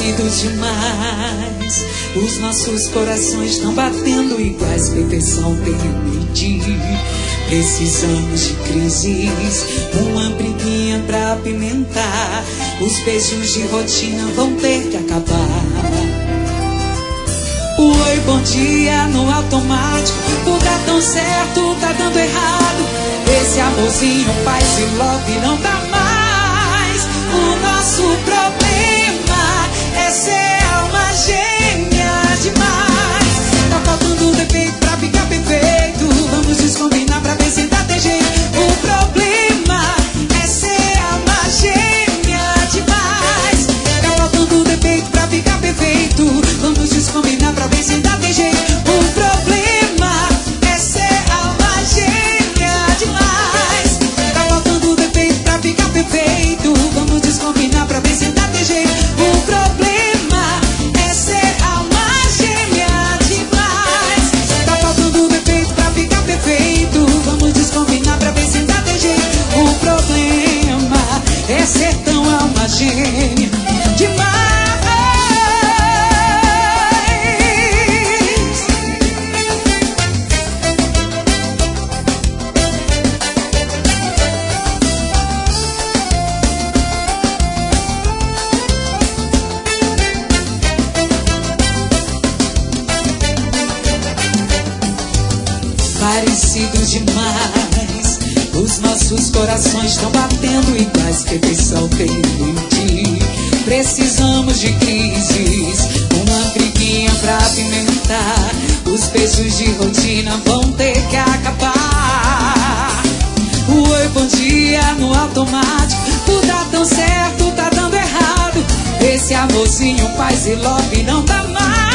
Parecidos demais, os nossos corações estão batendo iguais, perfeição tem limite. Precisamos de crises, uma briguinha pra apimentar. Os beijos de rotina vão ter que acabar. Oi, bom dia no automático, tudo dá tão certo, tá dando errado. Esse amorzinho, paz e love não dá mais. O nosso problema é ser alma gêmea demais. Tá faltando defeito pra ficar perfeito. Vamos descombinar pra ver se dá tem jeito. O problema é ser alma gêmea demais. Tá faltando defeito pra ficar perfeito. Vamos descombinar pra ver se dá tem jeito. O problema é ser alma gêmea demais. Tá faltando defeito pra ficar perfeito. Vamos descombinar pra ver se dá tem jeito. O problema é ser alma gêmea demais. Tá faltando defeito pra ficar perfeito. Vamos descombinar pra ver se dá tem jeito. O problema é ser tão alma gêmea demais. Parecidos demais, os nossos corações estão batendo iguais, perfeição tem limite. Precisamos de crises, uma briguinha pra apimentar. Os beijos de rotina vão ter que acabar. Oi, bom dia no automático, tudo dá tão certo, tá dando errado. Esse amorzinho, paz e love não dá mais.